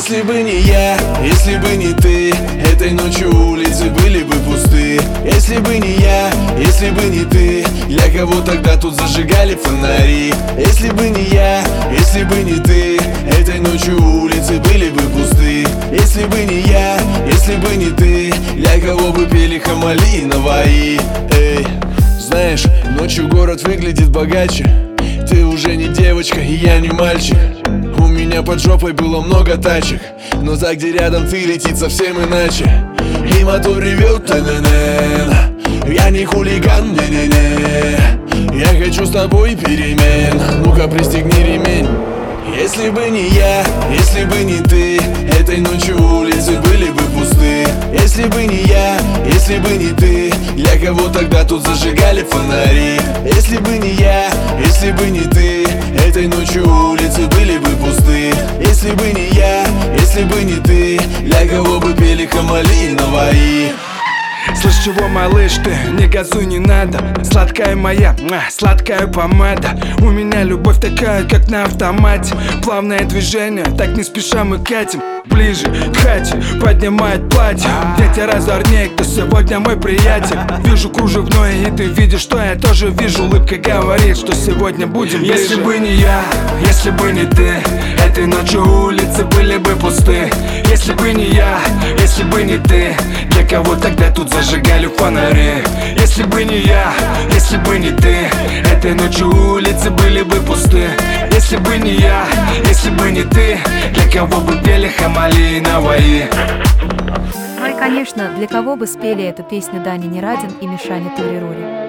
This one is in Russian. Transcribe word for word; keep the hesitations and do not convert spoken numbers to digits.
Если бы не я, если бы не ты, этой ночью улицы были бы пусты. Если бы не я, если бы не ты, для кого тогда тут зажигали фонари? Если бы не я, если бы не ты, этой ночью улицы были бы пусты. Если бы не я, если бы не ты, для кого бы пели Хамали и Наваи? Эй, знаешь, ночью город выглядит богаче. Ты уже не девочка, и я не мальчик. У меня под жопой было много тачек, но за где рядом ты летит совсем иначе. И мотор ревет, та-на-на. Я не хулиган, не-не-не. Я хочу с тобой перемен. Ну-ка пристегни ремень. Если бы не я, если бы не ты, этой ночью улицы были бы пусты. Если бы не я, если бы не ты, для кого тогда тут зажигали фонари? Если бы не я, если бы не ты, этой ночью улицы были бы пусты. Если бы не я, если бы не ты, для кого бы пели Хамали и Наваи? Слышь, чего, малыш, ты, не газуй, не надо. Сладкая моя, муа, сладкая помада. У меня любовь такая, как на автомате. Плавное движение, так не спеша мы катим ближе к хате, поднимает платье. Я тебя разорней, кто сегодня мой приятель. Вижу кружевное, и ты видишь, что я тоже вижу. Улыбка говорит, что сегодня будем ближе. Если бы не я, если бы не ты, этой ночью улицы были бы пусты. Если бы не я, если бы не ты, для кого тогда тут зажигали фонари? Если бы не я, если бы не ты, этой ночью улицы были бы пусты. Если бы не я, если бы не ты, для кого бы пели Хамали и Наваи? Ну и конечно, для кого бы спели эту песню Даня Нерадин и Мишаня Турирури?